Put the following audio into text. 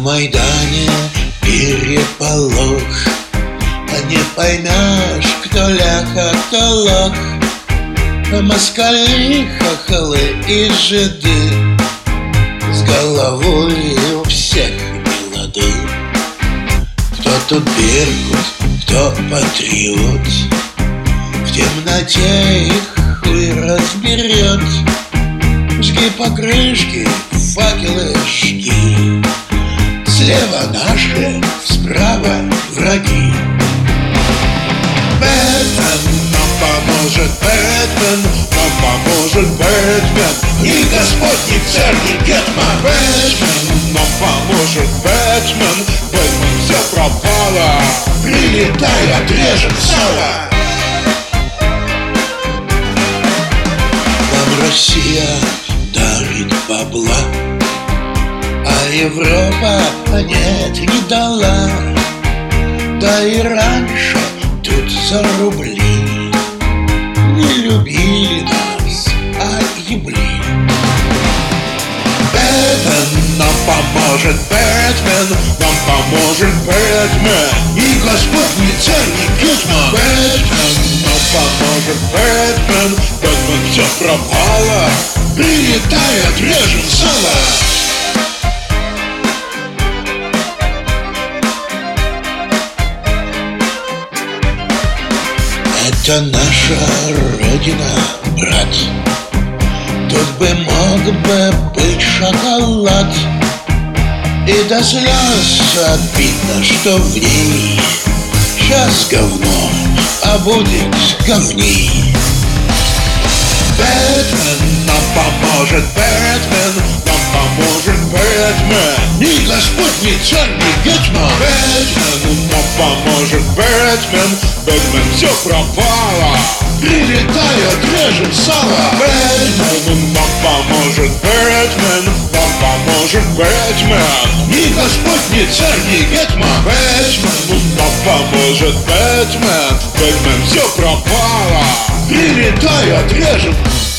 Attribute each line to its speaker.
Speaker 1: Майдане переполох, а не поймешь, кто лях, а кто лох. Москали, хохолы и жиды, с головой у всех нелады. Кто тут беркут, кто патриот, в темноте их хуй разберет. Жги покрышки, факелы жги, слева наши, справа враги. Бэтмен нам поможет, Бэтмен нам поможет, Бэтмен. Ни Господь, ни царь, ни гетман. Бэтмен нам поможет, Бэтмен. Бэтмен, все пропало, прилетай, отрежем сало. Нам Россия дарит бабла, а Европа нет, не дала. Да и раньше тут за рубли не любили нас, а ебли. Бэтмен нам поможет, Бэтмен нам поможет, Бэтмен. И Господь, ни царь, ни гетман. Бэтмен нам поможет, Бэтмен. Бэтмен, все пропало, прилетай, отрежем сало. Это наша родина, брат. Тут бы мог бы быть шоколад. И до слез обидно, что в ней сейчас говно, а будет говней. Бэтмен нам поможет, Бэтмен нам поможет, Бэтмен. Ни Господь, ни царь, ни гетман. Бэтмен нам поможет, Бэтмен. Бэтмен, все пропало, прилетай, отрежем сало. Бэтмен нам поможет, Бэтмен. Нам поможет, Бэтмен. Ни Господь, ни царь, ни гетман. Бэтмен нам поможет, Бэтмен. Бэтмен, все пропало, прилетай, отрежем